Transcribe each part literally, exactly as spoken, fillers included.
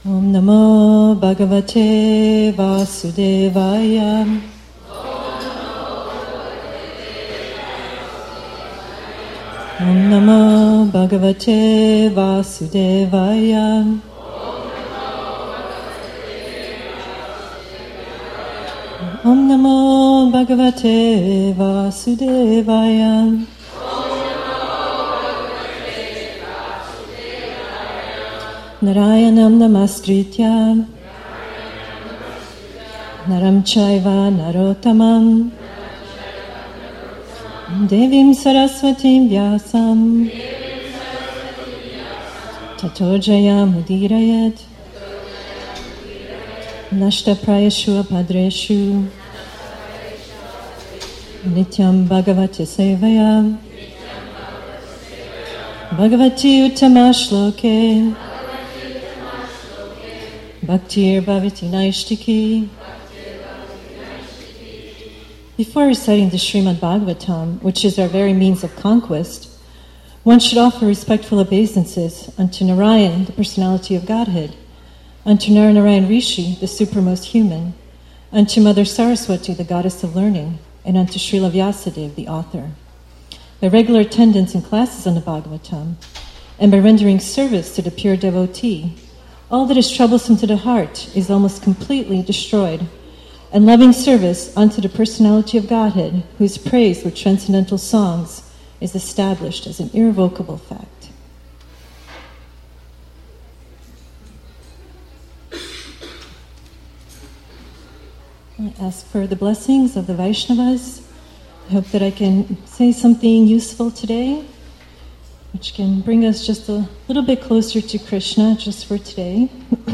Om Namo Bhagavate Vasudevaya. Om Namo Bhagavate Vasudevaya. Om Namo Bhagavate Vasudevaya. Narayanam Namaskritya Naram Chaiva Narottamam Devim Saraswatim Vyasam Tato Jayam Udirayet Nashta Prayashu Apadreshu Nityam Bhagavati Sevaya Bhagavati Uttama Shloke Bhaktir Bhavati Naishtiki. Before reciting the Srimad Bhagavatam, which is our very means of conquest, one should offer respectful obeisances unto Narayan, the personality of Godhead, unto Naranarayan Rishi, the supremmost human, unto Mother Saraswati, the goddess of learning, and unto Srila Vyasadeva, the author. By regular attendance in classes on the Bhagavatam, and by rendering service to the pure devotee, all that is troublesome to the heart is almost completely destroyed, and loving service unto the personality of Godhead, whose praise with transcendental songs is established as an irrevocable fact. I ask for the blessings of the Vaishnavas. I hope that I can say something useful today, which can bring us just a little bit closer to Krishna, just for today.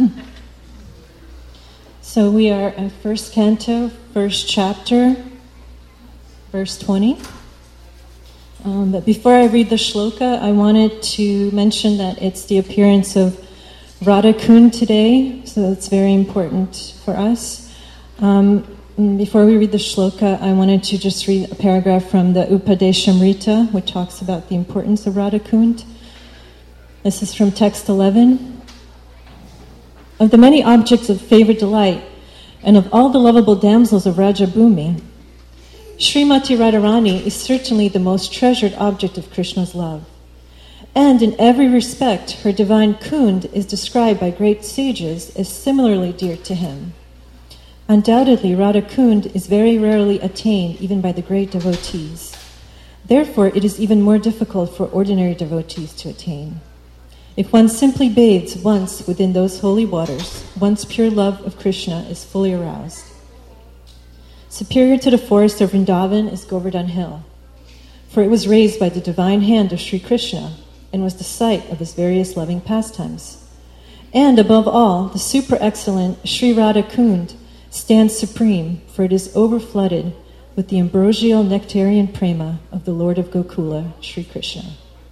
So we are at first canto, first chapter, verse twenty. Um, but before I read the shloka, I wanted to mention that it's the appearance of Radha Kund today, so it's very important for us. Um, Before we read the shloka, I wanted to just read a paragraph from the Upadeshamrita, which talks about the importance of Radha Kund. This is from text eleven. Of the many objects of favorite delight, and of all the lovable damsels of Rajabhumi, Srimati Radharani is certainly the most treasured object of Krishna's love. And in every respect, her divine Kund is described by great sages as similarly dear to him. Undoubtedly, Radha Kund is very rarely attained even by the great devotees. Therefore, it is even more difficult for ordinary devotees to attain. If one simply bathes once within those holy waters, one's pure love of Krishna is fully aroused. Superior to the forest of Vrindavan is Govardhan Hill, for it was raised by the divine hand of Sri Krishna and was the site of his various loving pastimes. And above all, the super-excellent Sri Radha Kund stands supreme, for it is overflooded with the ambrosial nectarian prema of the Lord of Gokula, Sri Krishna.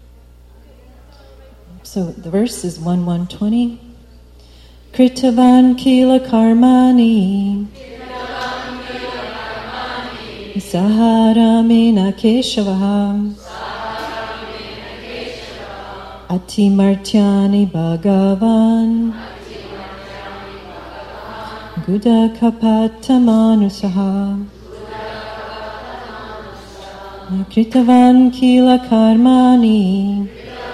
So the verse is one one twenty. Kritavan kila karmani saharamena keshavaha ati martyani bhagavan Guda kapata manusaha Kritavan kila karmani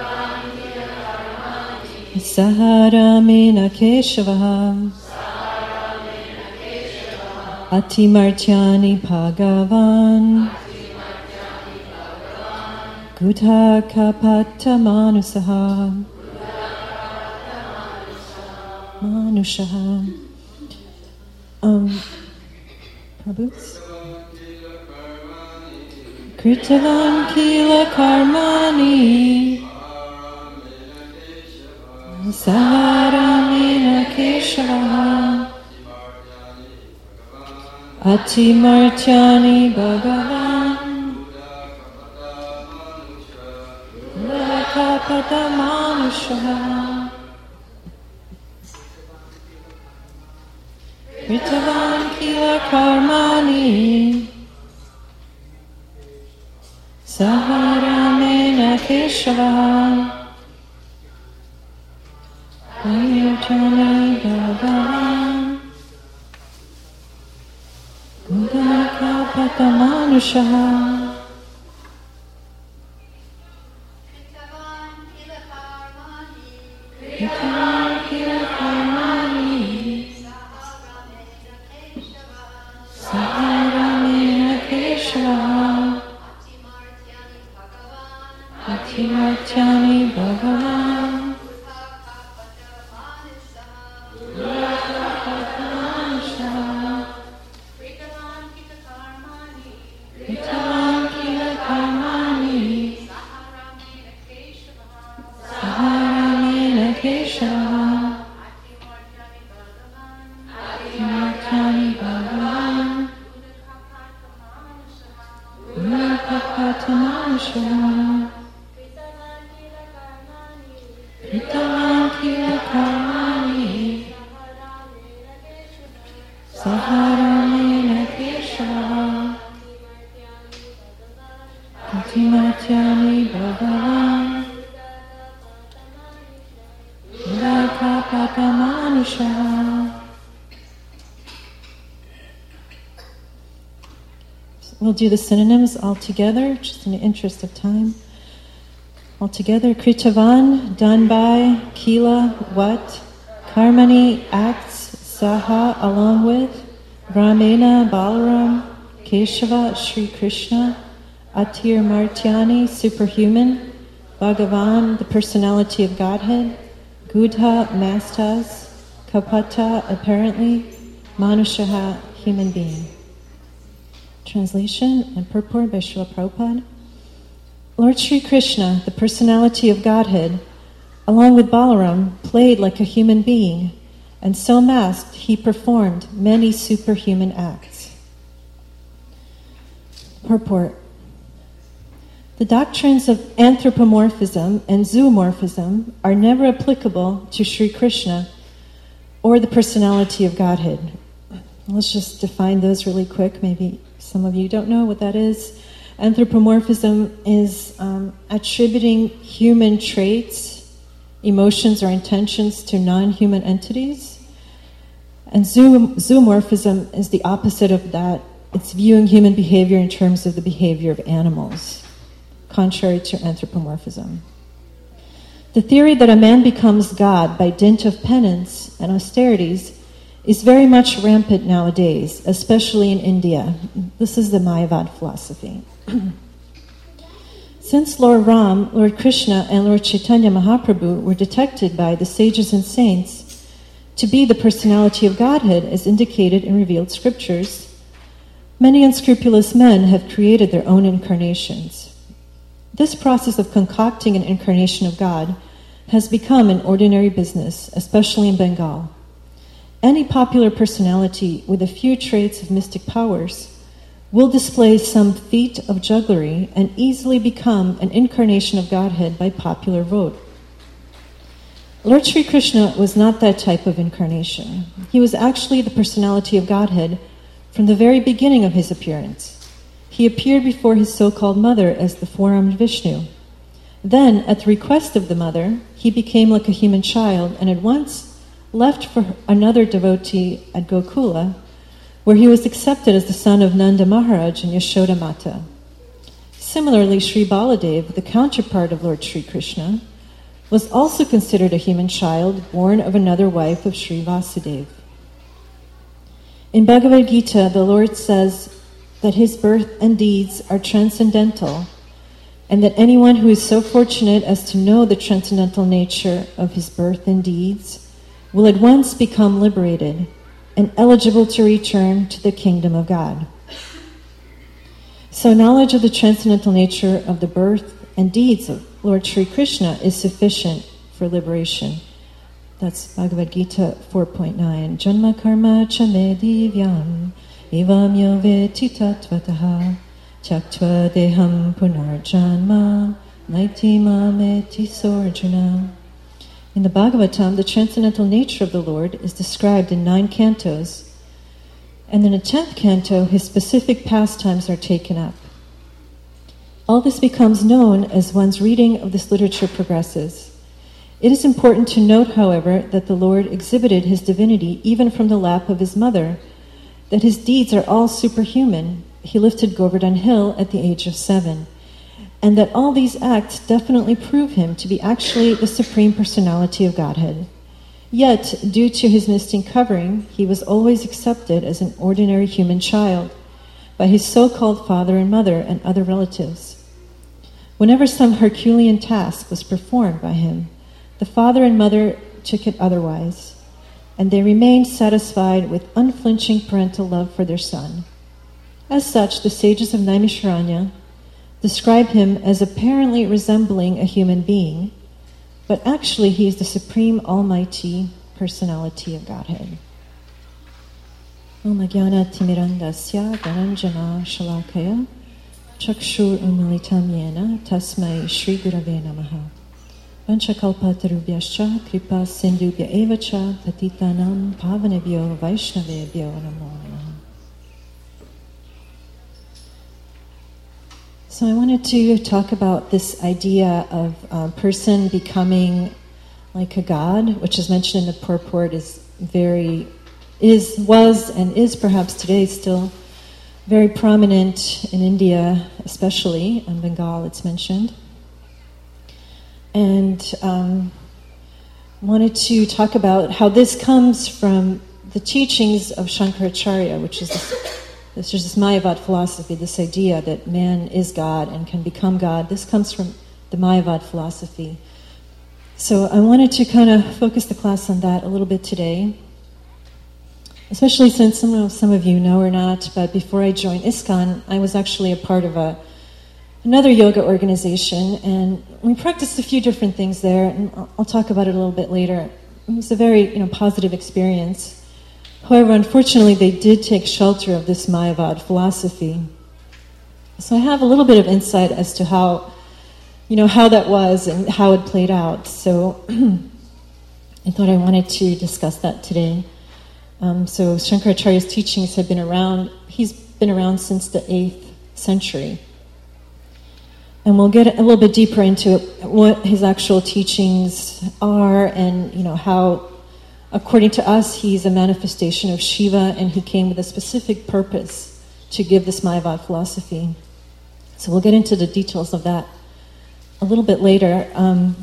Saharamena keshavaha Ati martyani bhagavan Guda kapata manusaha Manushaha. Um, Prabhu's Kritavan kila karmani Saharamena keshavaha Ati martyani bhagavan Lakapada manushaha Kritavan kila karmani Saharamena keshavaha Ayurjana Bhagavan Gudakapatamanushaha Kritavan Kilakarmani Saharamena Keshava Atimartyani Bhagavan We'll do the synonyms all together, just in the interest of time. All together, Kritavan, done by, Kila, what, Karmani, acts, Saha, along with, Brahmena, Balaram, Keshava, Sri Krishna, Atir Martyani, superhuman, Bhagavan, the personality of Godhead, Gudha, mastas, Kapata, apparently, Manushaha, human being. Translation and purport by Srila Prabhupada. Lord Sri Krishna, the personality of Godhead, along with Balaram, played like a human being, and so masked he performed many superhuman acts. Purport. The doctrines of anthropomorphism and zoomorphism are never applicable to Sri Krishna or the personality of Godhead. Let's just define those really quick. Maybe some of you don't know what that is. Anthropomorphism is um, attributing human traits, emotions, or intentions to non-human entities. And zoom, zoomorphism is the opposite of that. It's viewing human behavior in terms of the behavior of animals, contrary to anthropomorphism. The theory that a man becomes God by dint of penance and austerities is very much rampant nowadays, especially in India. This is the Mayavad philosophy. Since Lord Ram, Lord Krishna, and Lord Chaitanya Mahaprabhu were detected by the sages and saints to be the personality of Godhead as indicated in revealed scriptures, many unscrupulous men have created their own incarnations. This process of concocting an incarnation of God has become an ordinary business, especially in Bengal. Any popular personality with a few traits of mystic powers will display some feat of jugglery and easily become an incarnation of Godhead by popular vote. Lord Sri Krishna was not that type of incarnation. He was actually the personality of Godhead from the very beginning of his appearance. He appeared before his so-called mother as the four-armed Vishnu. Then, at the request of the mother, he became like a human child and at once left for another devotee at Gokula, where he was accepted as the son of Nanda Maharaj and Yashoda Mata. Similarly, Sri Baladev, the counterpart of Lord Sri Krishna, was also considered a human child born of another wife of Sri Vasudev. In Bhagavad Gita, the Lord says that his birth and deeds are transcendental, and that anyone who is so fortunate as to know the transcendental nature of his birth and deeds will at once become liberated and eligible to return to the kingdom of God. So knowledge of the transcendental nature of the birth and deeds of Lord Sri Krishna is sufficient for liberation. That's Bhagavad Gita four point nine. Janma karma chame divyam evam yoveti tatvataha tyaktva deham punarjanma naiti mameti sorjuna. In the Bhagavatam, the transcendental nature of the Lord is described in nine cantos, and in the tenth canto, his specific pastimes are taken up. All this becomes known as one's reading of this literature progresses. It is important to note, however, that the Lord exhibited his divinity even from the lap of his mother, that his deeds are all superhuman. He lifted Govardhan Hill at the age of seven, and that all these acts definitely prove him to be actually the Supreme Personality of Godhead. Yet, due to his mystic covering, he was always accepted as an ordinary human child by his so-called father and mother and other relatives. Whenever some Herculean task was performed by him, the father and mother took it otherwise, and they remained satisfied with unflinching parental love for their son. As such, the sages of Naimisharanya describe him as apparently resembling a human being, but actually he is the Supreme Almighty Personality of Godhead. Om Ajnana Timirandasya Dhananjana Shalakaya Chakshur Umilitam Yena Tasmai Shri Gurave Namaha Vanchakalpatarubhyascha Kripa Sindhubhya Evacha Patitanam Pavanebhyo Vaishnavebhyo Namo Namaha. So I wanted to talk about this idea of a person becoming like a god, which is mentioned in the purport, is very, is, was, and is perhaps today still very prominent in India, especially in Bengal. It's mentioned. And um, wanted to talk about how this comes from the teachings of Shankaracharya, which is this, this is this Mayavad philosophy, this idea that man is God and can become God. This comes from the Mayavad philosophy. So I wanted to kind of focus the class on that a little bit today, especially since some, some of you know or not, but before I joined ISKCON, I was actually a part of a another yoga organization, and we practiced a few different things there, and I'll, I'll talk about it a little bit later. It was a very, you know, positive experience. However, unfortunately, they did take shelter of this Mayavad philosophy. So I have a little bit of insight as to how, you know, how that was and how it played out. So I thought I wanted to discuss that today. Um, so Shankaracharya's teachings have been around, he's been around since the eighth century. And we'll get a little bit deeper into what his actual teachings are and, you know, how, according to us, he's a manifestation of Shiva and he came with a specific purpose to give this Mayavad philosophy. So we'll get into the details of that a little bit later. Um,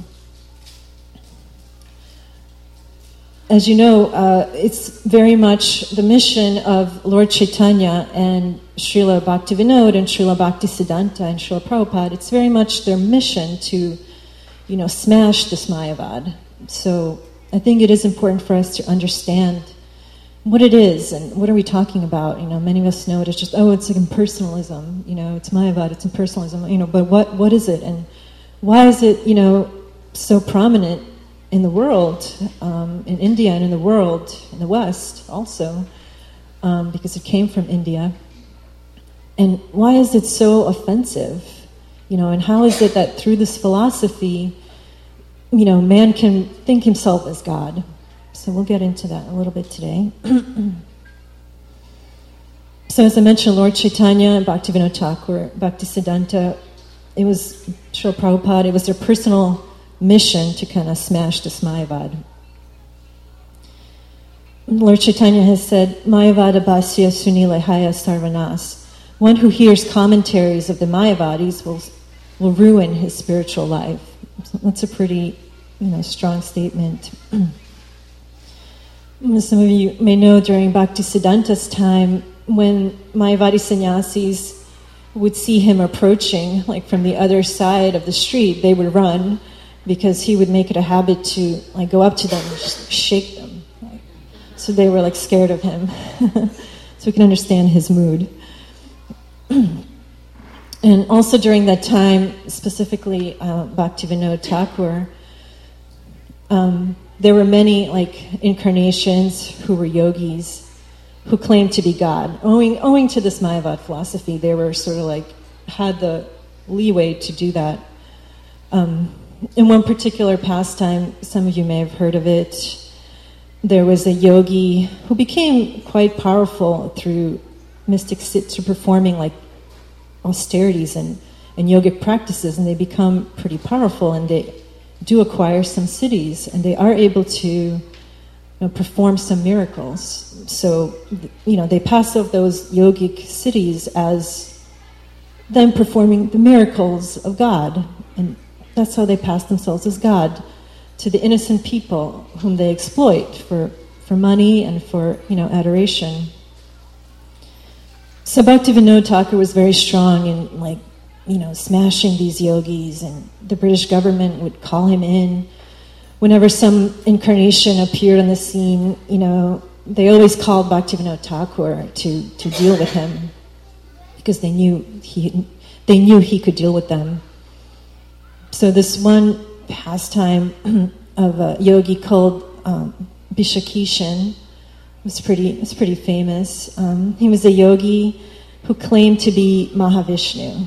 as you know, uh, it's very much the mission of Lord Chaitanya and Srila Bhaktivinoda and Srila Bhaktisiddhanta and Srila Prabhupada. It's very much their mission to, you know, smash this Mayavad. So I think it is important for us to understand what it is and what are we talking about. You know, many of us know it as just, oh, it's like impersonalism. You know, it's Mayavad, it's impersonalism. You know, but what what is it, and why is it, you know, so prominent in the world, um, in India and in the world, in the West also, um, because it came from India. And why is it so offensive? You know, and how is it that through this philosophy, you know, man can think himself as God? So we'll get into that a little bit today. So as I mentioned, Lord Chaitanya and Bhaktivinoda Thakur, Bhaktisiddhanta, it was Srila Prabhupada, it was their personal mission to kind of smash this Mayavad. Lord Chaitanya has said, Mayavada Bhasya Sunilehaya Sarvanas. One who hears commentaries of the Mayavadis will will ruin his spiritual life. So that's a pretty, you know, strong statement. Some of you may know during Bhaktisiddhanta's time, when Mayavadi sannyasis would see him approaching, like from the other side of the street, they would run, because he would make it a habit to like go up to them and just shake them. So they were like scared of him. So we can understand his mood. And also during that time, specifically uh, Bhaktivinoda Thakur, um, there were many like incarnations who were yogis who claimed to be God. Owing, owing to this Mayavad philosophy, they were sort of like, had the leeway to do that. Um, in one particular pastime, some of you may have heard of it, there was a yogi who became quite powerful through mystic sit to performing like austerities and, and yogic practices, and they become pretty powerful, and they do acquire some cities, and they are able to, you know, perform some miracles. So, you know, they pass off those yogic cities as them performing the miracles of God, and that's how they pass themselves as God to the innocent people whom they exploit for, for money and for, you know, adoration. So Bhaktivinoda Thakur was very strong in, like, you know, smashing these yogis, and the British government would call him in. Whenever some incarnation appeared on the scene, you know, they always called Bhaktivinoda Thakur to, to deal with him, because they knew he they knew he could deal with them. So this one pastime of a yogi called um, Bishakishan was pretty was pretty famous. Um, he was a yogi who claimed to be Mahavishnu.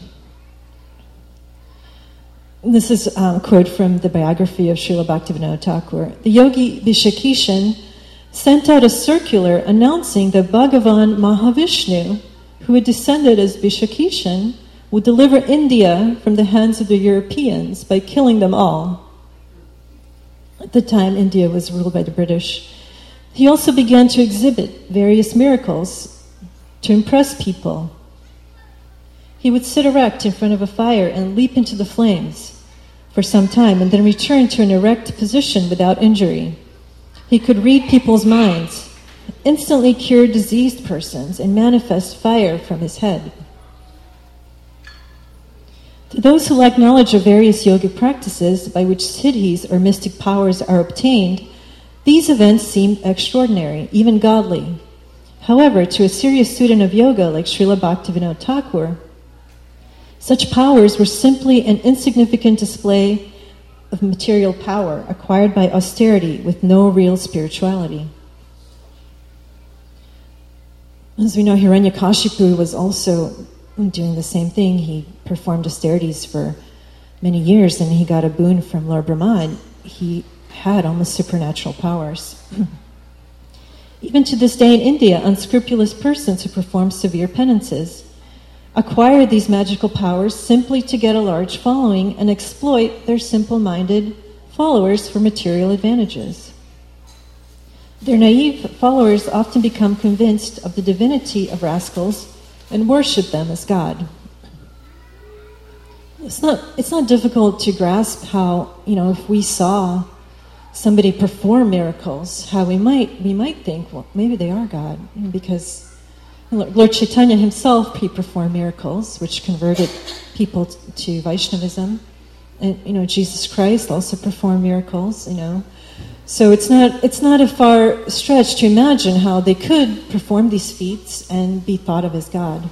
This is a quote from the biography of Srila Bhaktivinoda Thakur. The yogi Bishakishan sent out a circular announcing that Bhagavan Mahavishnu, who had descended as Bishakishan, would deliver India from the hands of the Europeans by killing them all. At the time, India was ruled by the British. He also began to exhibit various miracles to impress people. He would sit erect in front of a fire and leap into the flames for some time, and then return to an erect position without injury. He could read people's minds, instantly cure diseased persons, and manifest fire from his head. To those who lack knowledge of various yogic practices by which siddhis or mystic powers are obtained, these events seem extraordinary, even godly. However, to a serious student of yoga like Srila Bhaktivinoda Thakur, such powers were simply an insignificant display of material power acquired by austerity with no real spirituality. As we know, Hiranyakashipu was also doing the same thing. He performed austerities for many years, and he got a boon from Lord Brahma, and he had almost supernatural powers. Even to this day in India, unscrupulous persons who perform severe penances acquire these magical powers simply to get a large following and exploit their simple-minded followers for material advantages. Their naive followers often become convinced of the divinity of rascals and worship them as God. It's not, it's not difficult to grasp how, you know, if we saw somebody perform miracles, how we might we might think, well, maybe they are God, because Lord Chaitanya himself, he performed miracles which converted people to Vaishnavism. And, you know, Jesus Christ also performed miracles, you know. So it's not it's not a far stretch to imagine how they could perform these feats and be thought of as God.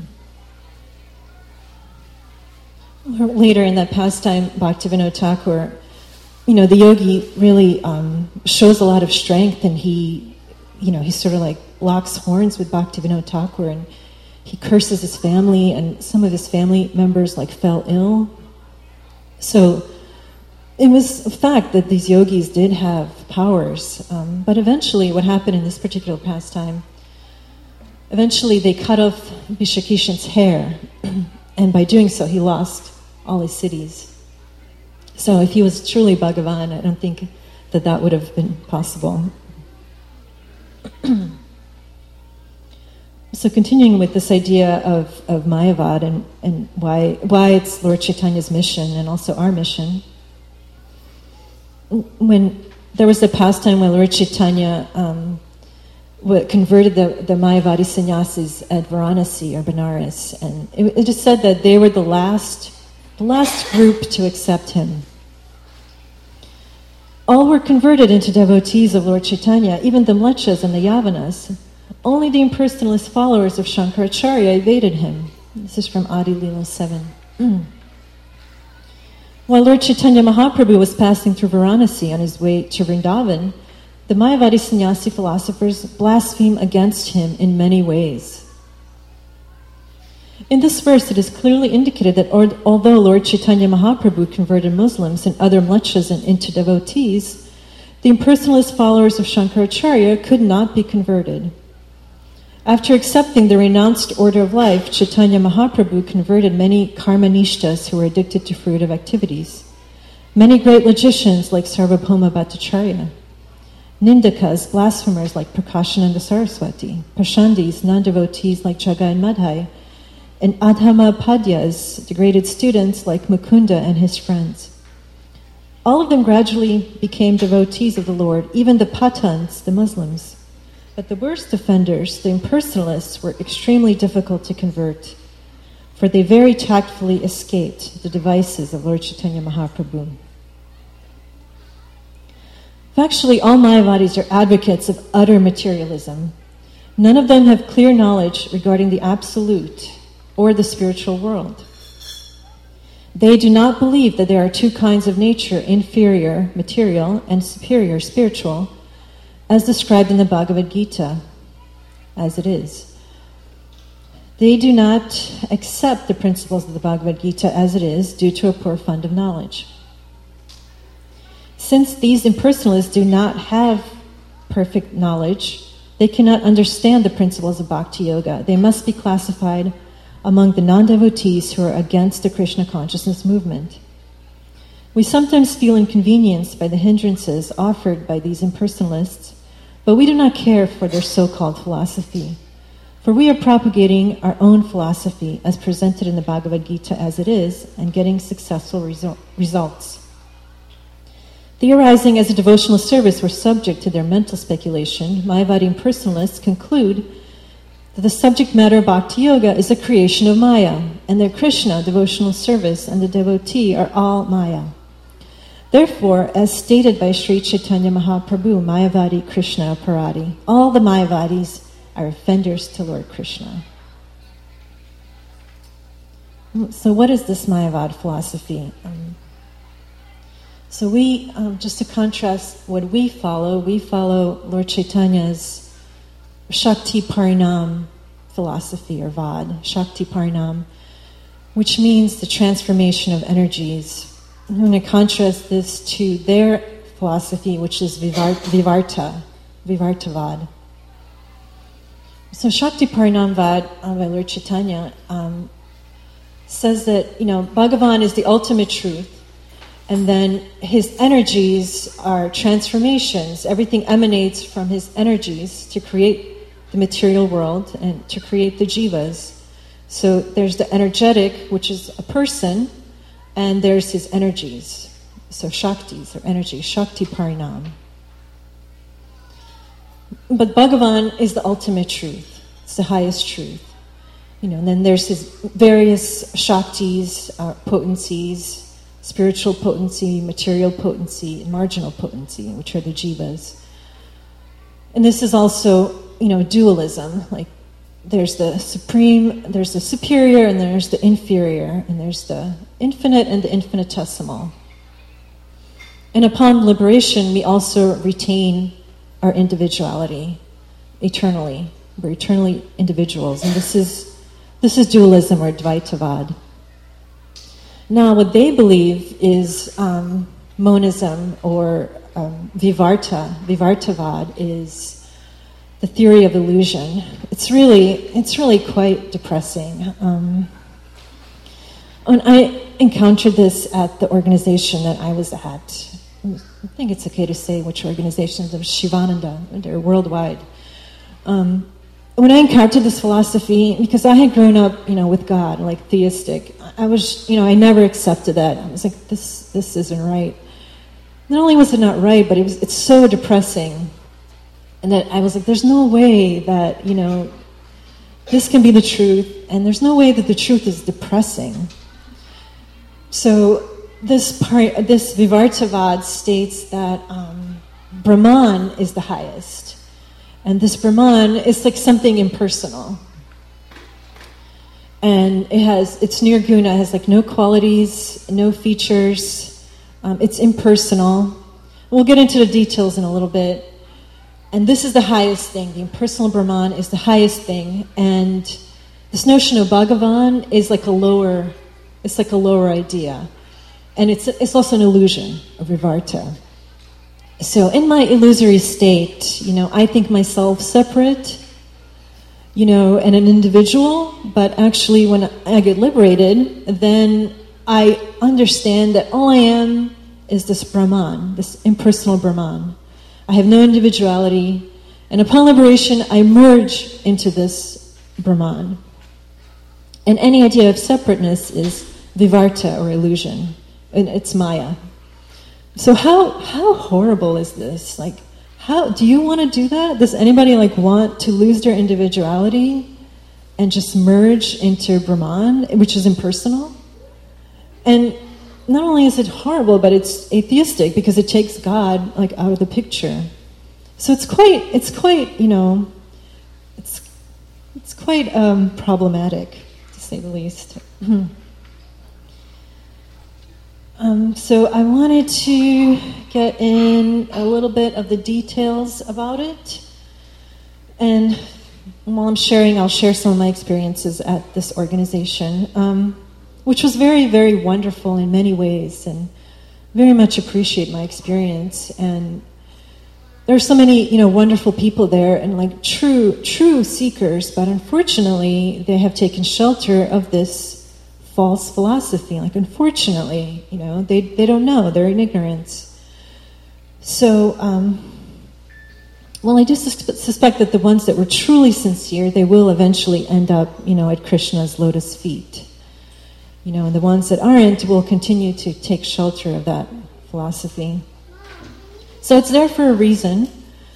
Later in that pastime, Bhaktivinoda Thakur, you know, the yogi really um, shows a lot of strength, and he, you know, he sort of like locks horns with Bhaktivinoda Thakur, and he curses his family, and some of his family members like fell ill. So it was a fact that these yogis did have powers, um, but eventually what happened in this particular pastime, eventually they cut off Bishakishan's hair, and by doing so he lost all his cities. So if he was truly Bhagavan, I don't think that that would have been possible. So continuing with this idea of, of Mayavad and, and why why it's Lord Chaitanya's mission and also our mission. When there was a pastime when Lord Chaitanya um, converted the, the Mayavadi sannyasis at Varanasi or Benares, and it, it just said that they were the last the last group to accept him. All were converted into devotees of Lord Chaitanya, even the Mlechas and the Yavanas. Only the impersonalist followers of Shankaracharya evaded him. This is from Adi Lila seven. Mm. While Lord Chaitanya Mahaprabhu was passing through Varanasi on his way to Vrindavan, the Mayavadi sannyasi philosophers blasphemed against him in many ways. In this verse, it is clearly indicated that or, although Lord Chaitanya Mahaprabhu converted Muslims and other mlechas into devotees, the impersonalist followers of Shankaracharya could not be converted. After accepting the renounced order of life, Chaitanya Mahaprabhu converted many karmanishtas who were addicted to fruitive activities. Many great logicians like Sarvabhauma Bhattacharya, Nindakas, blasphemers like Prakashananda Saraswati, Pashandis, non-devotees like Jagai and Madhai, and Adhama Padyas, degraded students like Mukunda and his friends. All of them gradually became devotees of the Lord, even the Pathans, the Muslims. But the worst offenders, the impersonalists, were extremely difficult to convert, for they very tactfully escaped the devices of Lord Chaitanya Mahaprabhu. Actually, all Mayavadis are advocates of utter materialism. None of them have clear knowledge regarding the absolute or the spiritual world. They do not believe that there are two kinds of nature, inferior, material, and superior, spiritual, as described in the Bhagavad Gita, as it is. They do not accept the principles of the Bhagavad Gita as it is due to a poor fund of knowledge. Since these impersonalists do not have perfect knowledge, they cannot understand the principles of Bhakti Yoga. They must be classified among the non-devotees who are against the Krishna consciousness movement. We sometimes feel inconvenienced by the hindrances offered by these impersonalists, but we do not care for their so-called philosophy, for we are propagating our own philosophy as presented in the Bhagavad Gita as it is and getting successful resu- results. Theorizing as a devotional service were subject to their mental speculation, Mayavadi impersonalists conclude that the subject matter of Bhakti Yoga is a creation of Maya, and that Krishna, devotional service, and the devotee are all Maya. Therefore, as stated by Sri Chaitanya Mahaprabhu, Mayavadi Krishna Aparadi, all the Mayavadis are offenders to Lord Krishna. So what is this Mayavad philosophy? Um, So we, um, just to contrast what we follow, we follow Lord Chaitanya's Shakti Parinam philosophy, or Vad, Shakti Parinam, which means the transformation of energies. I'm going to contrast this to their philosophy, which is Vivarta, Vivartavad. So Shakti Parinam Vad uh, by Lord Chaitanya um, says that, you know, Bhagavan is the ultimate truth, and then his energies are transformations. Everything emanates from his energies to create the material world and to create the jivas. So there's the energetic, which is a person, and there's his energies. So Shaktis, or energy, Shakti Parinam. But Bhagavan is the ultimate truth. It's the highest truth. You know, and then there's his various Shaktis, uh, potencies, spiritual potency, material potency, and marginal potency, which are the jivas. And this is also, you know, dualism. Like, there's the supreme, there's the superior, and there's the inferior, and there's the infinite and the infinitesimal. And upon liberation, we also retain our individuality eternally. We're eternally individuals, and this is this is dualism, or Dvaitavad. Now, what they believe is um, monism, or um, Vivarta, Vivartavad, is the theory of illusion. It's really, it's really quite depressing. Um, when I encountered this at the organization that I was at, I think it's okay to say which organizations, of Shivananda, they're worldwide. Um, when I encountered this philosophy, because I had grown up, you know, with God, like theistic, I was, you know, I never accepted that. I was like, this, this isn't right. Not only was it not right, but it was, it's so depressing. And that I was like, there's no way that, you know, this can be the truth, and there's no way that the truth is depressing. So this part, this Vivartavad states that um, Brahman is the highest. And this Brahman is like something impersonal. And it has, it's nirguna, it has like no qualities, no features. Um, it's impersonal. We'll get into the details in a little bit. And this is the highest thing. The impersonal Brahman is the highest thing. And this notion of Bhagavan is like a lower, it's like a lower idea. And it's it's also an illusion of Vivarta. So in my illusory state, you know, I think myself separate, you know, and an individual, but actually when I get liberated, then I understand that all I am is this Brahman, this impersonal Brahman. I have no individuality, and upon liberation, I merge into this Brahman. And any idea of separateness is vivarta, or illusion, and it's Maya. So how how horrible is this? Like, how do you want to do that? Does anybody like want to lose their individuality and just merge into Brahman, which is impersonal? And not only is it horrible, but it's atheistic because it takes God like out of the picture. So it's quite it's quite you know it's it's quite um, problematic, to say the least. Um, so I wanted to get in a little bit of the details about it. And while I'm sharing, I'll share some of my experiences at this organization, um, which was very, very wonderful in many ways, and very much appreciate my experience. And there are so many, you know, wonderful people there, and like true, true seekers, but unfortunately, they have taken shelter of this false philosophy. Like, unfortunately, you know, they, they don't know. They're in ignorance. So, um, well, I do sus- suspect that the ones that were truly sincere, they will eventually end up, you know, at Krishna's lotus feet. You know, and the ones that aren't will continue to take shelter of that philosophy. So it's there for a reason.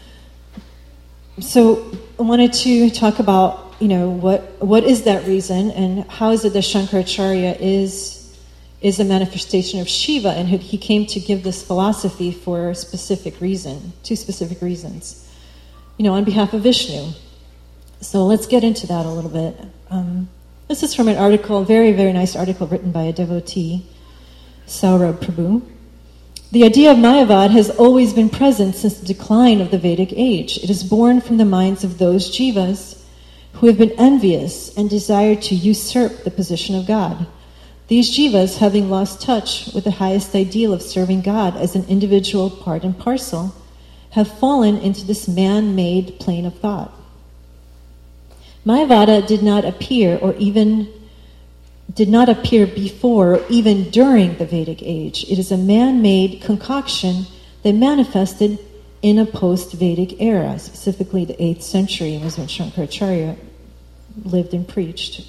So I wanted to talk about, you know, what what is that reason, and how is it that Shankaracharya is is a manifestation of Shiva, and he came to give this philosophy for a specific reason, two specific reasons, you know, on behalf of Vishnu. So let's get into that a little bit. Um, this is from an article, very, very nice article written by a devotee, Saurabh Prabhu. The idea of Mayavad has always been present since the decline of the Vedic age. It is born from the minds of those jivas who have been envious and desire to usurp the position of God. These jivas, having lost touch with the highest ideal of serving God as an individual part and parcel, have fallen into this man-made plane of thought. Mayavada did not appear or even did not appear before or even during the Vedic age. It is a man-made concoction that manifested in a post-Vedic era. Specifically, the eighth century was when Shankaracharya lived and preached.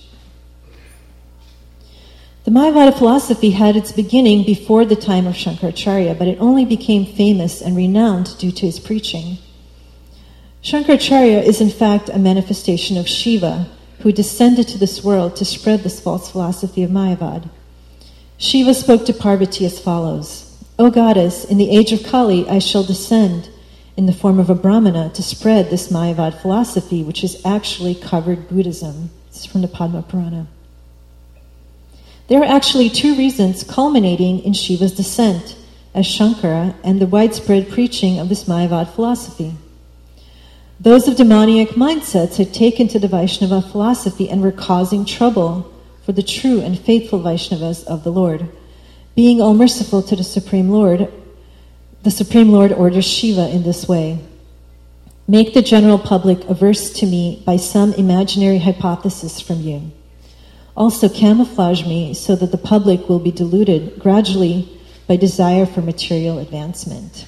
The Mayavada philosophy had its beginning before the time of Shankaracharya, but it only became famous and renowned due to his preaching. Shankaracharya is in fact a manifestation of Shiva, who descended to this world to spread this false philosophy of Mayavad. Shiva spoke to Parvati as follows: O goddess, in the age of Kali I shall descend in the form of a Brahmana to spread this Mayavad philosophy, which is actually covered Buddhism. This is from the Padma Purana. There are actually two reasons culminating in Shiva's descent as Shankara and the widespread preaching of this Mayavad philosophy. Those of demoniac mindsets had taken to the Vaishnava philosophy and were causing trouble for the true and faithful Vaishnavas of the Lord. Being all merciful to the Supreme Lord, the Supreme Lord orders Shiva in this way: make the general public averse to me by some imaginary hypothesis from you. Also camouflage me so that the public will be deluded gradually by desire for material advancement.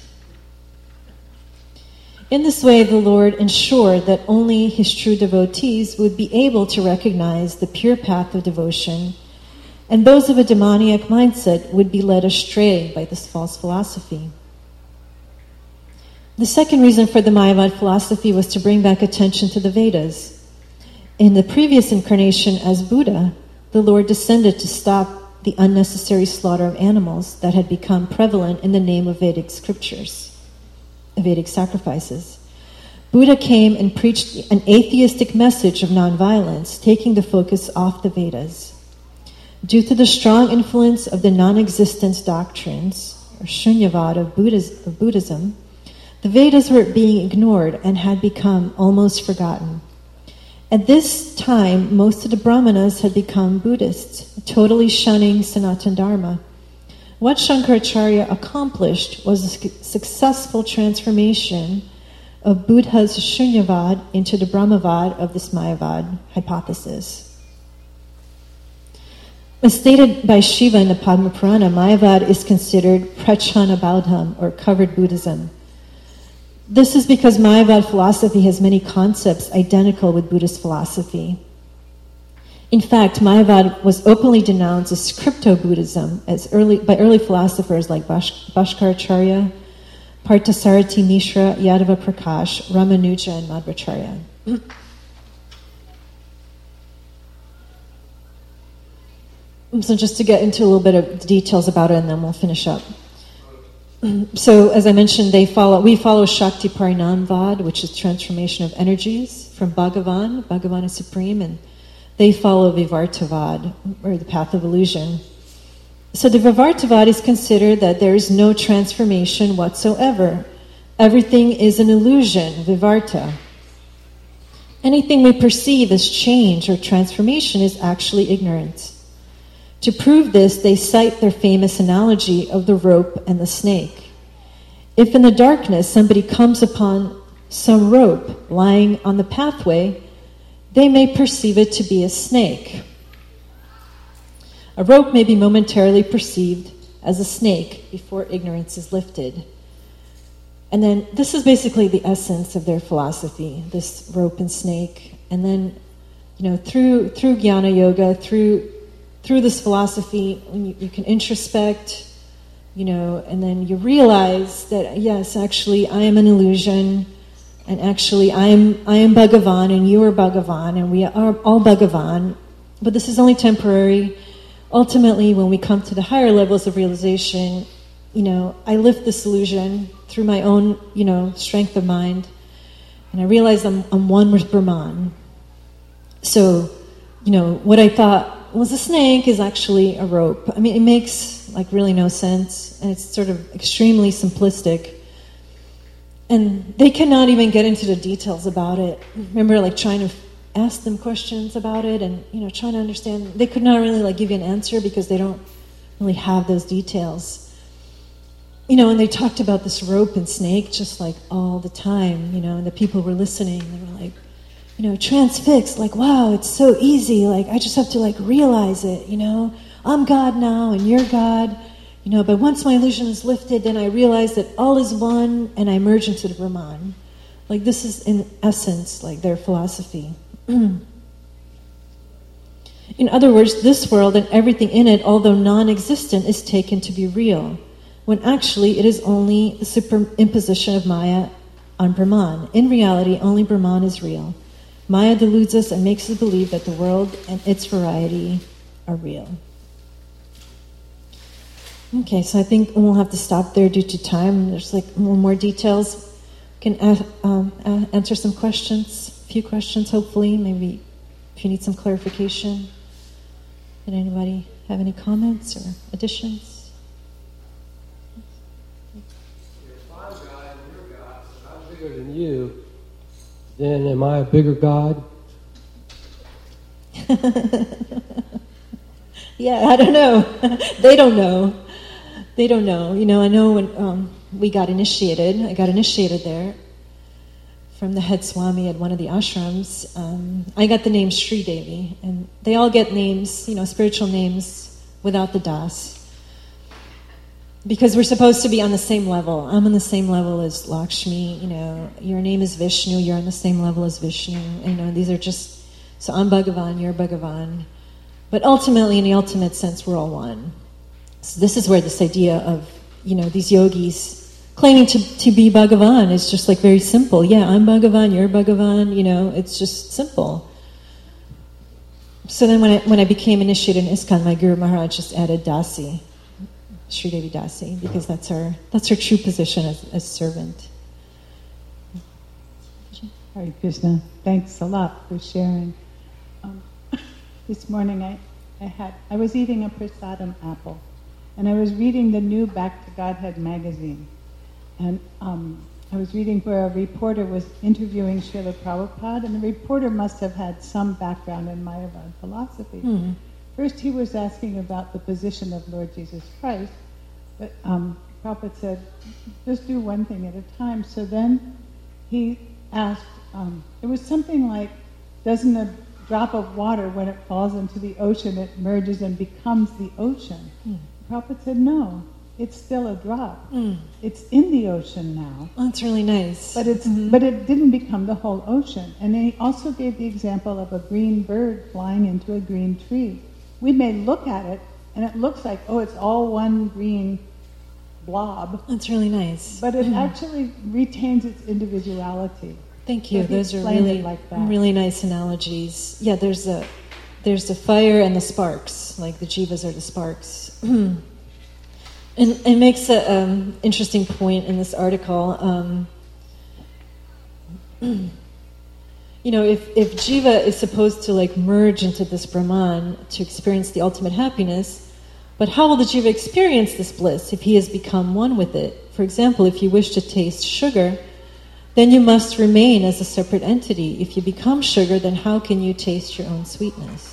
In this way, the Lord ensured that only his true devotees would be able to recognize the pure path of devotion, and those of a demoniac mindset would be led astray by this false philosophy. The second reason for the Mayavad philosophy was to bring back attention to the Vedas. In the previous incarnation as Buddha, the Lord descended to stop the unnecessary slaughter of animals that had become prevalent in the name of Vedic scriptures. Vedic sacrifices. Buddha came and preached an atheistic message of nonviolence, taking the focus off the Vedas. Due to the strong influence of the non-existence doctrines, or Shunyavad of, Buddhas, of Buddhism, the Vedas were being ignored and had become almost forgotten. At this time, most of the Brahmanas had become Buddhists, totally shunning Sanatana Dharma. What Shankaracharya accomplished was a successful transformation of Buddha's Shunyavad into the Brahmavad of this Mayavad hypothesis. As stated by Shiva in the Padma Purana, Mayavad is considered Prachana Baudham, or covered Buddhism. This is because Mayavad philosophy has many concepts identical with Buddhist philosophy. In fact, Mayavad was openly denounced as crypto-Buddhism as early, by early philosophers like Bash, Bhaskaracarya, Parthasarathi Mishra, Yadava Prakash, Ramanuja, and Madhvacharya. So just to get into a little bit of the details about it, and then we'll finish up. So, as I mentioned, they follow. We follow Shakti Parinamvad, which is transformation of energies from Bhagavan. Bhagavan is supreme, and they follow Vivartavad, or the path of illusion. So the Vivartavad is considered that there is no transformation whatsoever. Everything is an illusion, Vivarta. Anything we perceive as change or transformation is actually ignorance. To prove this, they cite their famous analogy of the rope and the snake. If in the darkness somebody comes upon some rope lying on the pathway, they may perceive it to be a snake. A rope may be momentarily perceived as a snake before ignorance is lifted. And then this is basically the essence of their philosophy, this rope and snake. And then, you know, through through Jnana Yoga, through through this philosophy, you, you can introspect, you know, and then you realize that, yes, actually, I am an illusion, and actually, I am I am Bhagavan, and you are Bhagavan, and we are all Bhagavan, but this is only temporary. Ultimately, when we come to the higher levels of realization, you know, I lift this illusion through my own, you know, strength of mind, and I realize I'm, I'm one with Brahman. So, you know, what I thought was a snake is actually a rope. I mean, it makes, like, really no sense, and it's sort of extremely simplistic. And they cannot even get into the details about it. Remember, like, trying to ask them questions about it and, you know, trying to understand. They could not really, like, give you an answer because they don't really have those details. You know, and they talked about this rope and snake just, like, all the time, you know, and the people were listening. They were like, you know, transfixed, like, wow, it's so easy. Like, I just have to, like, realize it, you know. I'm God now and you're God. You know, but once my illusion is lifted, then I realize that all is one, and I merge into the Brahman. Like, this is, in essence, like, their philosophy. In other words, this world and everything in it, although non-existent, is taken to be real, when actually it is only the superimposition of Maya on Brahman. In reality, only Brahman is real. Maya deludes us and makes us believe that the world and its variety are real. Okay, so I think we'll have to stop there due to time. There's like more, more details. We can ask, um, answer some questions, a few questions hopefully, maybe if you need some clarification. Did anybody have any comments or additions? If I'm God and you're God, and I'm bigger than you, then am I a bigger God? Yeah, I don't know. They don't know. They don't know. You know, I know when um, we got initiated, I got initiated there from the head Swami at one of the ashrams. Um, I got the name Sri Devi, and they all get names, you know, spiritual names without the Das. Because we're supposed to be on the same level. I'm on the same level as Lakshmi, you know, your name is Vishnu, you're on the same level as Vishnu. You know, these are just, so I'm Bhagavan, you're Bhagavan. But ultimately, in the ultimate sense, we're all one. So this is where this idea of, you know, these yogis claiming to, to be Bhagavan is just like very simple. Yeah, I'm Bhagavan, you're Bhagavan, you know, it's just simple. So then when I, when I became initiated in ISKCON, my Guru Maharaj just added Dasi, Sri Devi Dasi, because that's her, that's her true position as, as servant. Hare Krishna, thanks a lot for sharing. Um, this morning I, I had I was eating a prasadam apple, and I was reading the new Back to Godhead magazine. And um, I was reading where a reporter was interviewing Srila Prabhupada, and the reporter must have had some background in Mayavad philosophy. Mm-hmm. First he was asking about the position of Lord Jesus Christ, but um, Prabhupada said, just do one thing at a time. So then he asked, um, it was something like, doesn't a drop of water, when it falls into the ocean, it merges and becomes the ocean. Mm. Prabhupada said, no, it's still a drop. Mm. It's in the ocean now. Oh, that's really nice. But it's mm-hmm. but it didn't become the whole ocean. And then he also gave the example of a green bird flying into a green tree. We may look at it, and it looks like, oh, it's all one green blob. That's really nice. But it mm. actually retains its individuality. Thank you. So Those are explained really, it like that. really nice analogies. Yeah, there's a there's the fire and the sparks. Like the jivas are the sparks. And it makes an um, interesting point in this article. Um, you know, if, if jiva is supposed to like merge into this Brahman to experience the ultimate happiness, but how will the jiva experience this bliss if he has become one with it? For example, if you wish to taste sugar, then you must remain as a separate entity. If you become sugar, then how can you taste your own sweetness?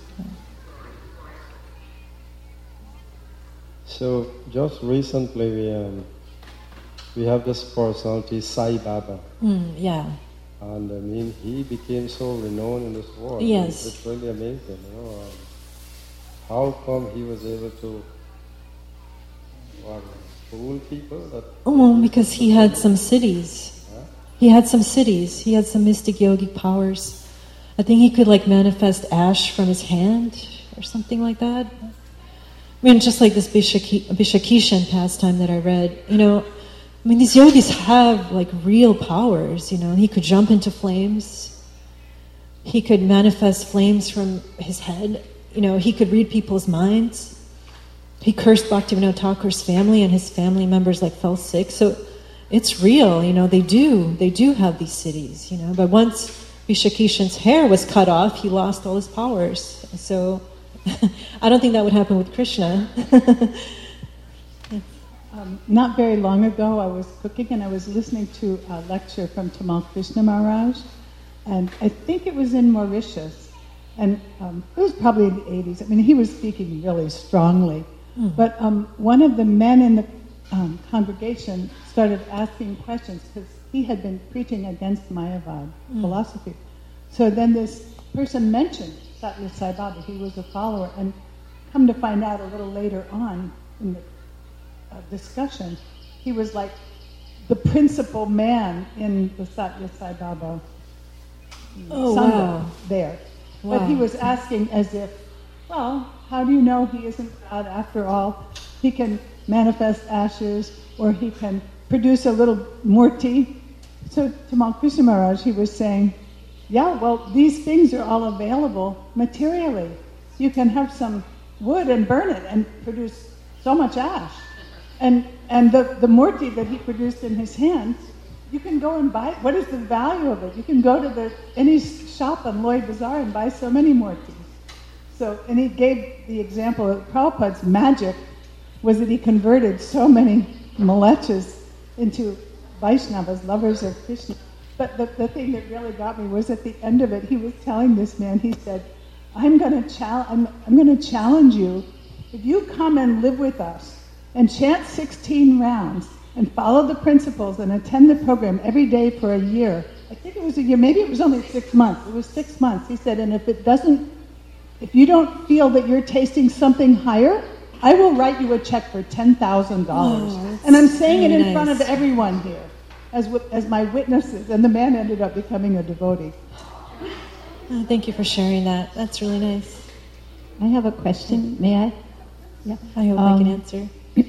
So just recently we um, we have this personality Sai Baba, Mm, yeah. and I mean he became so renowned in this world. Yes. It's really amazing. You know, um, how come he was able to what, fool people? That Well, because he had some cities. Huh? He had some cities. He had some mystic yogic powers. I think he could like manifest ash from his hand or something like that. I mean, just like this Bishaki- Bishakishan pastime that I read, you know, I mean, these yogis have like real powers, you know. He could jump into flames. He could manifest flames from his head. You know, he could read people's minds. He cursed Bhaktivinoda Thakur's family, and his family members like fell sick. So it's real, you know. They do, they do have these cities, you know. But once Bishakishan's hair was cut off, he lost all his powers. So I don't think that would happen with Krishna. um, not very long ago, I was cooking and I was listening to a lecture from Tamal Krishna Maharaj, and I think it was in Mauritius, and um, it was probably in the eighties. I mean, he was speaking really strongly, mm. but um, one of the men in the um, congregation started asking questions because he had been preaching against Mayavad mm. philosophy. So then this person mentioned Satya Sai Baba. He was a follower, and come to find out a little later on in the uh, discussion, he was like the principal man in the Satya Sai Baba oh, Sangha wow. there. Wow. But he was asking as if, well, how do you know he isn't God after all? He can manifest ashes, or he can produce a little murti. So Tamal Krishna Maharaj, he was saying, yeah, well, these things are all available materially. You can have some wood and burn it and produce so much ash. And and the, the murti that he produced in his hands, you can go and buy it. What is the value of it? You can go to the any shop on Lloyd Bazaar and buy so many murtis. So, and he gave the example of Prabhupada's magic was that he converted so many malechas into Vaishnavas, lovers of Krishna. But the, the thing that really got me was at the end of it, he was telling this man, he said, I'm going to chal- I'm, I'm going to challenge you. If you come and live with us and chant sixteen rounds and follow the principles and attend the program every day for a year, I think it was a year, maybe it was only six months. It was six months. He said, and if it doesn't, if you don't feel that you're tasting something higher, I will write you a check for ten thousand dollars. Oh, and I'm saying it in nice. front of everyone here. As, as my witnesses, and the man ended up becoming a devotee. Oh, thank you for sharing that. That's really nice. I have a question. May I? Yeah, I hope Um, I can answer.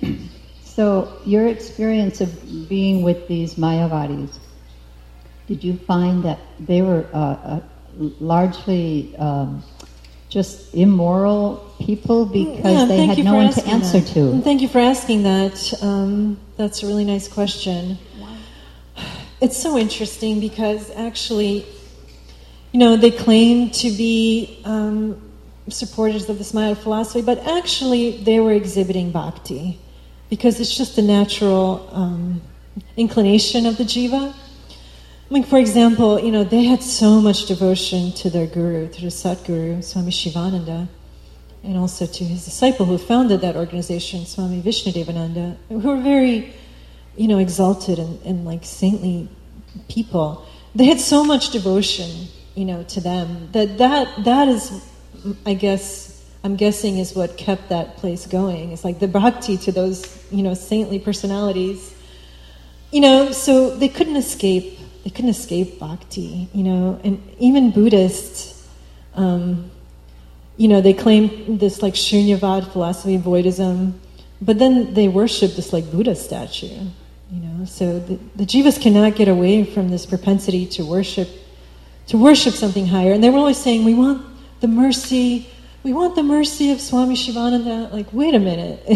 So, your experience of being with these Mayavadis, did you find that they were uh, uh, largely um, just immoral people because Yeah, they thank had you no for one to asking answer that. to? Thank you for asking that. Um, that's a really nice question. It's so interesting because actually, you know, they claim to be um, supporters of the Maya philosophy, but actually they were exhibiting bhakti because it's just the natural um, inclination of the jiva. I mean, for example, you know, they had so much devotion to their guru, to the Satguru, Swami Shivananda, and also to his disciple who founded that organization, Swami Vishnudevananda, who were very, you know, exalted and, and like saintly people. They had so much devotion you know, to them. That that that is, I guess, I'm guessing is what kept that place going. It's like the bhakti to those, you know, saintly personalities. You know, so they couldn't escape. They couldn't escape bhakti. You know, and even Buddhists, um, you know, they claim this like Shunyavad philosophy, voidism, but then they worship this like Buddha statue. You know, so the, the jivas cannot get away from this propensity to worship, to worship something higher. And they were always saying, "We want the mercy, we want the mercy of Swami Shivananda." Like, wait a minute,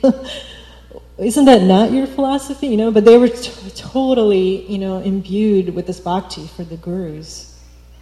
isn't that not your philosophy? You know, but they were t- totally, you know, imbued with this bhakti for the gurus.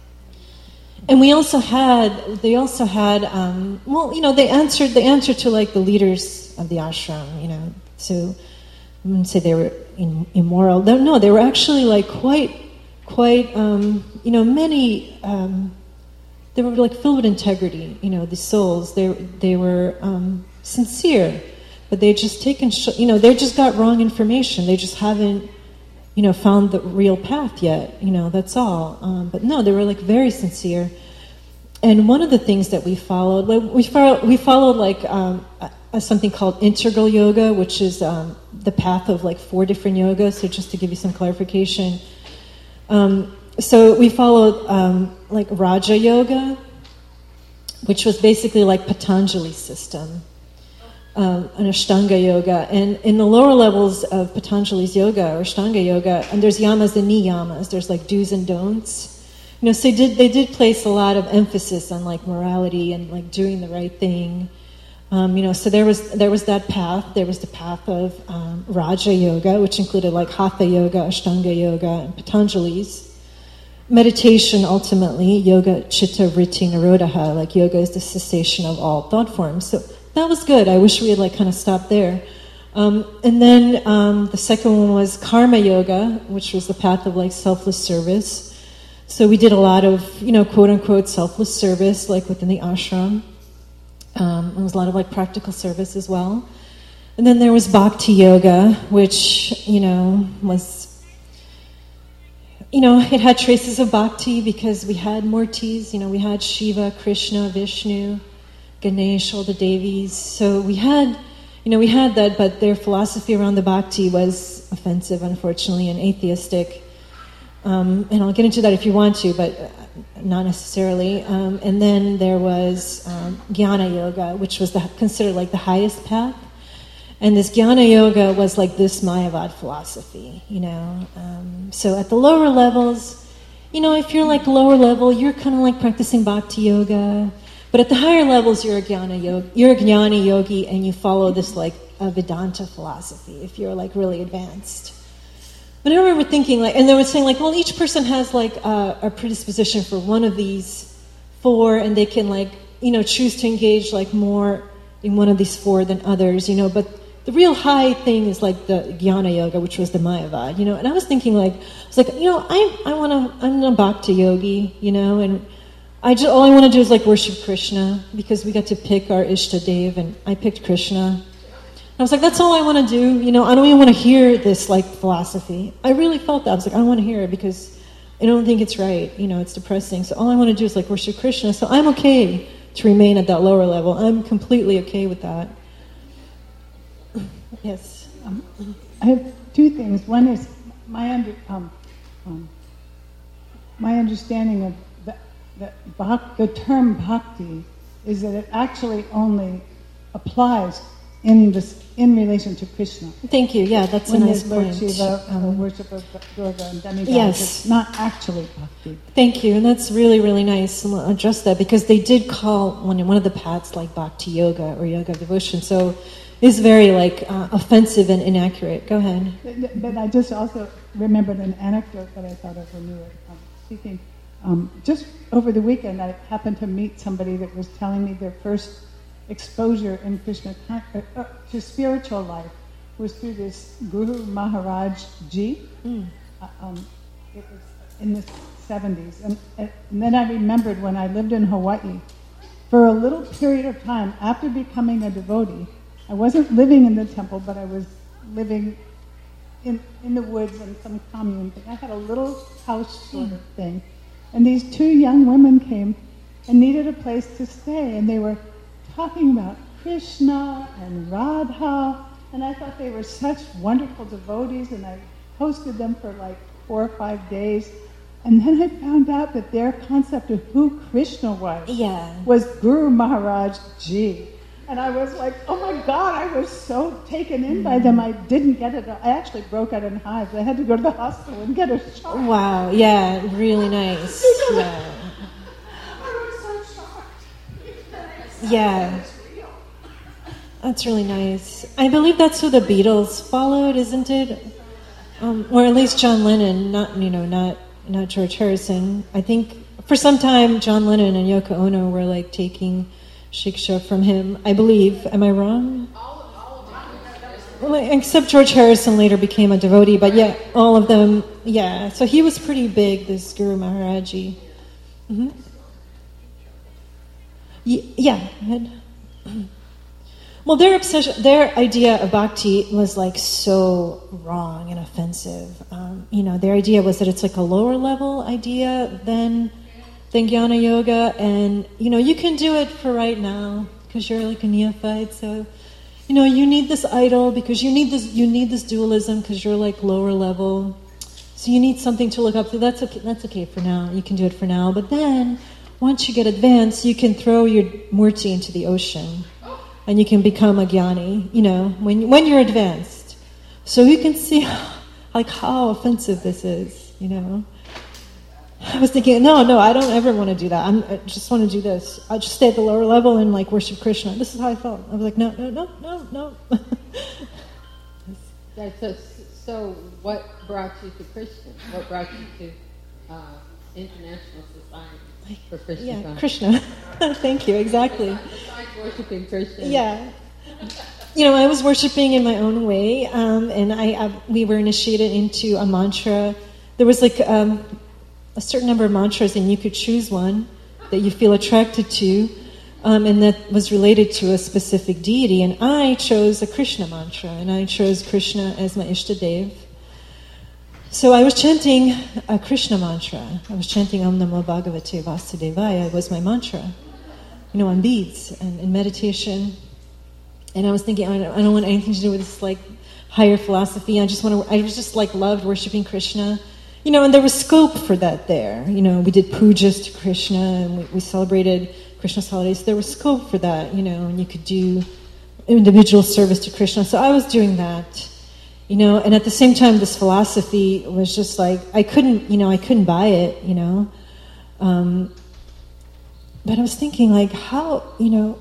And we also had, they also had, um, well, you know, they answered, they answered to like the leaders of the ashram. You know, so. I wouldn't say they were in, immoral. No, they were actually like quite, quite, um, you know, many, um, they were like filled with integrity, you know, the souls. They they were um, sincere, but they just taken, sh- you know, they just got wrong information. They just haven't, you know, found the real path yet, you know, that's all. Um, but no, they were like very sincere. And one of the things that we followed, like, we followed, we followed like um, a, something called integral yoga, which is um, the path of like four different yogas. So just to give you some clarification, um, so we followed um, like Raja Yoga, which was basically like Patanjali's system, um, an Ashtanga Yoga, and in the lower levels of Patanjali's yoga or Ashtanga Yoga, and there's yamas and niyamas. There's like do's and don'ts. You know, so they did, they did place a lot of emphasis on like morality and like doing the right thing. Um, you know, so there was there was that path. There was the path of um, Raja Yoga, which included like Hatha Yoga, Ashtanga Yoga, and Patanjali's. Meditation, ultimately, Yoga Chitta Vritti Nirodha, like yoga is the cessation of all thought forms. So that was good. I wish we had like kind of stopped there. Um, and then um, the second one was Karma Yoga, which was the path of like selfless service. So we did a lot of, you know, quote-unquote selfless service, like within the ashram. Um, there was a lot of, like, practical service as well. And then there was Bhakti Yoga, which, you know, was, you know, it had traces of Bhakti because we had Murtis, you know, we had Shiva, Krishna, Vishnu, Ganesh, all the Devis. So we had, you know, we had that, but their philosophy around the Bhakti was offensive, unfortunately, and atheistic. Um, and I'll get into that if you want to, but not necessarily. Um, and then there was um, Jnana Yoga, which was the, considered like the highest path. And this Jnana Yoga was like this Mayavad philosophy, you know. Um, so at the lower levels, you know, if you're like lower level, you're kind of like practicing Bhakti Yoga. But at the higher levels, you're a Jnana Yogi, you're a Jnani Yogi, and you follow this like a Vedanta philosophy if you're like really advanced. But I remember thinking, like, and they were saying, like, well, each person has, like, uh, a predisposition for one of these four, and they can, like, you know, choose to engage, like, more in one of these four than others, you know. But the real high thing is, like, the Jnana Yoga, which was the Mayavad, you know. And I was thinking, like, I was like, you know, I I want to, I'm a Bhakti Yogi, you know, and I just, all I want to do is, like, worship Krishna, because we got to pick our Ishta Dev, and I picked Krishna. I was like, that's all I want to do. You know, I don't even want to hear this, like, philosophy. I really felt that. I was like, I don't want to hear it because I don't think it's right. You know, it's depressing. So all I want to do is, like, worship Krishna. So I'm okay to remain at that lower level. I'm completely okay with that. Yes. Um, I have two things. One is my under, um, um, my understanding of the, the, bhak, the term bhakti is that it actually only applies in this in relation to Krishna. Thank you. Yeah, that's when a nice Lord point. Shiva, Um, the worship of Durga and demigods, yes. it's not actually bhakti. Thank you, and that's really, really nice. And I'll address that because they did call one one of the paths like Bhakti Yoga or Yoga of Devotion. So it's very like uh, offensive and inaccurate. Go ahead. But, but I just also remembered an anecdote that I thought of when you were um, speaking. Um, just over the weekend, I happened to meet somebody that was telling me their first exposure in Krishna uh, uh, to spiritual life was through this Guru Maharaj Ji. Mm. Uh, um, it was in the seventies. And, and then I remembered when I lived in Hawaii, for a little period of time after becoming a devotee, I wasn't living in the temple, but I was living in, in the woods in some commune thing. I had a little house sort of thing. And these two young women came and needed a place to stay, and they were talking about Krishna and Radha, and I thought they were such wonderful devotees, and I hosted them for like four or five days. And then I found out that their concept of who Krishna was Yeah. was Guru Maharaj Ji. And I was like, oh my God, I was so taken in by them, I didn't get it. I actually broke out in hives. I had to go to the hospital and get a shot. Wow. Yeah. Really nice. Yeah. I was so shocked. Yeah. That's really nice. I believe that's who the Beatles followed, isn't it? Um, or at least John Lennon, not you know, not not George Harrison. I think for some time John Lennon and Yoko Ono were like taking shiksha from him. I believe. Am I wrong? Well, except George Harrison later became a devotee, but yeah, all of them. Yeah, so he was pretty big. This Guru Maharaji. Mm-hmm. Y- yeah. Go ahead. Well, their obsession, their idea of bhakti was like so wrong and offensive. Um, you know, their idea was that it's like a lower level idea than than jnana yoga, and you know, you can do it for right now because you're like a neophyte. So, you know, you need this idol because you need this you need this dualism because you're like lower level. So you need something to look up to. That's okay. That's okay for now. You can do it for now, but then once you get advanced, you can throw your murti into the ocean. And you can become a jnani, you know, when when you're advanced. So you can see, how, like, how offensive this is, you know. I was thinking, no, no, I don't ever want to do that. I'm, I just want to do this. I just stay at the lower level and, like, worship Krishna. This is how I felt. I was like, no, no, no, no, no. That's so, so what brought you to Krishna? What brought you to uh, International Society for Krishna? Yeah, Krishna. Thank you, exactly. Besides worshiping Krishna. Yeah. You know, I was worshiping in my own way, um, and I, I we were initiated into a mantra. There was like um, a certain number of mantras, and you could choose one that you feel attracted to, um, and that was related to a specific deity. And I chose a Krishna mantra, and I chose Krishna as my Ishtadev. So I was chanting a Krishna mantra. I was chanting Om Namo Bhagavate Vasudevaya. It was my mantra, you know, on beads and in meditation. And I was thinking, I don't, I don't want anything to do with this like higher philosophy. I just want to. I was just like loved worshiping Krishna, you know. And there was scope for that there. You know, we did pujas to Krishna, and we, we celebrated Krishna's holidays. There was scope for that, you know, and you could do individual service to Krishna. So I was doing that. You know, and at the same time, this philosophy was just like, I couldn't, you know, I couldn't buy it, you know. Um, but I was thinking, like, how, you know,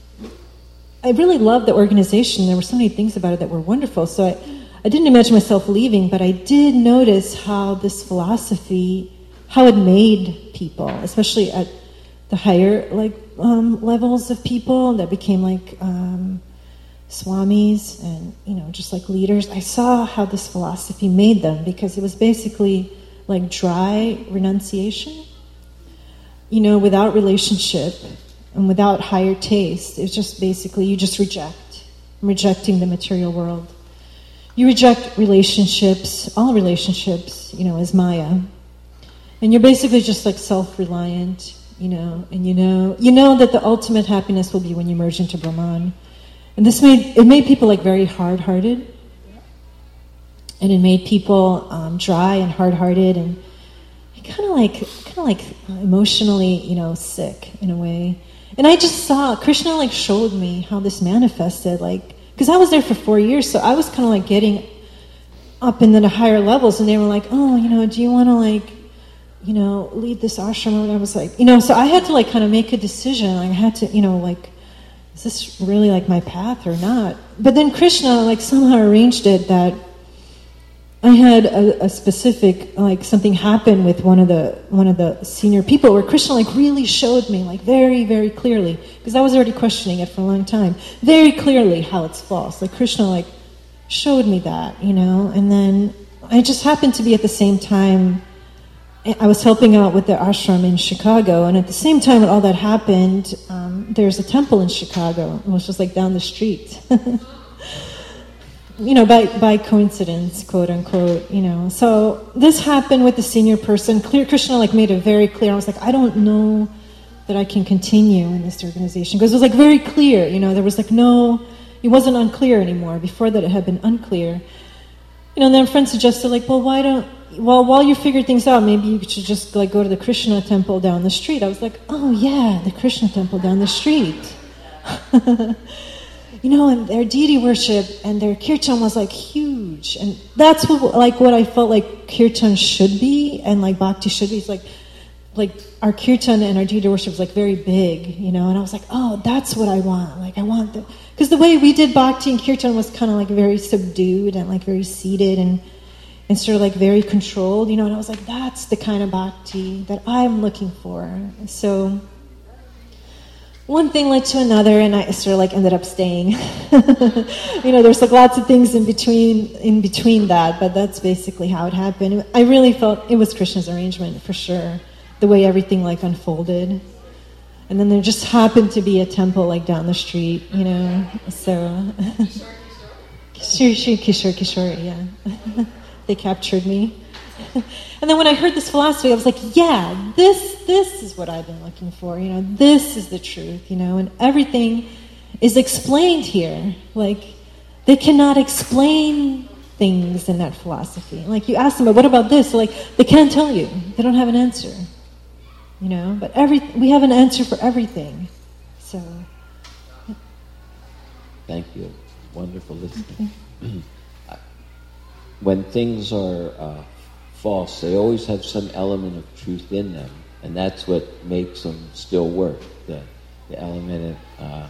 I really loved the organization. There were so many things about it that were wonderful. So I, I didn't imagine myself leaving, but I did notice how this philosophy, how it made people, especially at the higher, like, um, levels of people that became, like, um, swamis and, you know, just like leaders. I saw how this philosophy made them, because it was basically like dry renunciation, you know, without relationship and without higher taste. It's just basically you just reject, rejecting the material world. You reject relationships, all relationships, you know, as Maya. And you're basically just like self-reliant, you know, and you know, you know that the ultimate happiness will be when you merge into Brahman. And this made, it made people like very hard-hearted, and it made people um, dry and hard-hearted, and kind of like, kind of like emotionally, you know, sick in a way. And I just saw, Krishna like showed me how this manifested, like, because I was there for four years, so I was kind of like getting up into the higher levels, and they were like, oh, you know, do you want to like, you know, lead this ashram? And I was like, you know, so I had to like kind of make a decision. Like, I had to, you know, like, is this really like my path or not? But then Krishna like somehow arranged it that I had a, a specific, like something happened with one of the one of the senior people where Krishna like really showed me like very, very clearly, because I was already questioning it for a long time, very clearly how it's false. Like Krishna like showed me that, you know, and then I just happened to be at the same time, I was helping out with the ashram in Chicago, and at the same time when all that happened, um, there's a temple in Chicago, which was like down the street. you know, by, by coincidence, quote unquote, you know. So this happened with the senior person. Clear Krishna like made it very clear. I was like, I don't know that I can continue in this organization, because it was like very clear, you know. There was like no, it wasn't unclear anymore. Before that, it had been unclear. You know, and then a friend suggested like, well, why don't, well, while you figure things out, maybe you should just like go to the Krishna temple down the street. I was like, oh yeah, the Krishna temple down the street. You know, and their deity worship and their kirtan was like huge, and that's what like what I felt like kirtan should be, and like bhakti should be. It's like, like our kirtan and our deity worship was like very big, you know. And I was like, oh, that's what I want. Like I want the, because the way we did bhakti and kirtan was kind of like very subdued and like very seated and and sort of like very controlled, you know. And I was like, that's the kind of bhakti that I'm looking for. So one thing led to another, and I sort of like ended up staying. You know, there's like lots of things in between in between that, but that's basically how it happened. I really felt it was Krishna's arrangement for sure, the way everything like unfolded. And then there just happened to be a temple like down the street, you know. So Kishore, Kishore, Kishore, yeah. They captured me. And then when I heard this philosophy, I was like, yeah, this this is what I've been looking for, you know, this is the truth, you know, and everything is explained here. Like, they cannot explain things in that philosophy. Like, you ask them, what about this? They're like, they can't tell you. They don't have an answer, you know, but every we have an answer for everything. So. Thank you. Wonderful listening. When things are uh, false, they always have some element of truth in them, and that's what makes them still work. The, the element of, uh,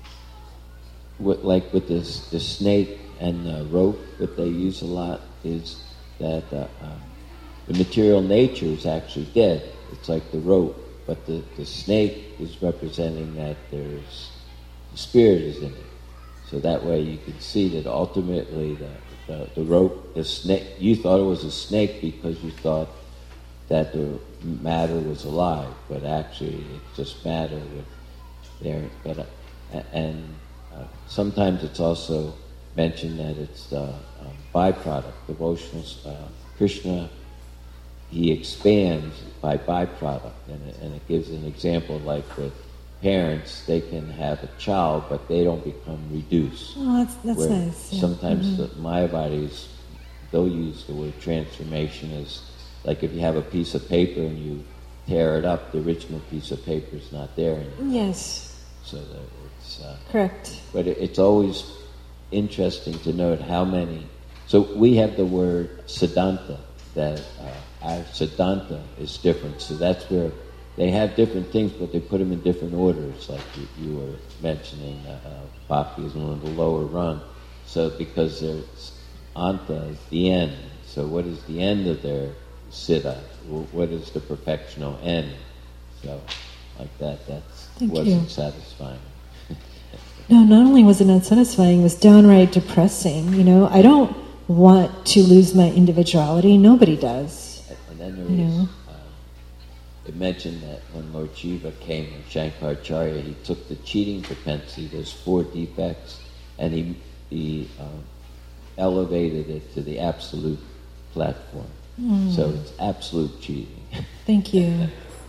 what, like with this, the snake and the rope that they use a lot, is that uh, uh, the material nature is actually dead. It's like the rope, but the, the snake is representing that there's the spirit is in it. So that way you can see that ultimately the The, the rope, the snake, you thought it was a snake because you thought that the matter was alive, but actually it's just matter with there. But uh, and uh, sometimes it's also mentioned that it's the um, byproduct, devotional. Uh, Krishna, he expands by byproduct, and it, and it gives an example like with parents, they can have a child, but they don't become reduced. Oh, that's, that's nice. Yeah. Sometimes mm-hmm. the Mayavadis, they'll use the word transformation as, like if you have a piece of paper and you tear it up, the original piece of paper is not there anymore. Yes. So that it's... Uh, Correct. But it, it's always interesting to note how many... So we have the word Siddhanta, that uh, our Siddhanta is different, so that's where... They have different things, but they put them in different orders, like you, you were mentioning. Uh, uh, Bhakti is one of the lower run. So because there's Anta is the end. So what is the end of their Siddha? What is the perfectional end? So like that, that wasn't you. satisfying. No, not only was it not satisfying, it was downright depressing. You know, I don't want to lose my individuality. Nobody does. And then there you was... know? It mentioned that when Lord Shiva came with Shankaracharya, he took the cheating propensity, those four defects, and he, he um, elevated it to the absolute platform. Mm. So it's absolute cheating. Thank you.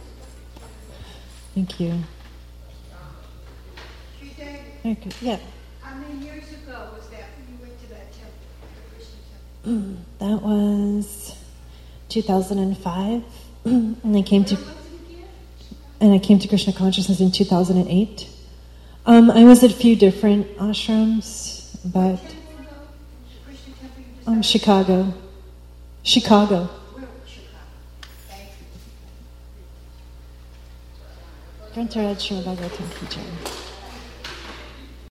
Thank you. Okay. Yeah. How many years ago was that when you went to that temple, the Krishna temple? Mm, that was two thousand five. And I came to, and I came to Krishna consciousness in two thousand eight. Um, I was at a few different ashrams, but um, Chicago, Chicago. Grantharaj Srimad Bhagavatam Ki Jai.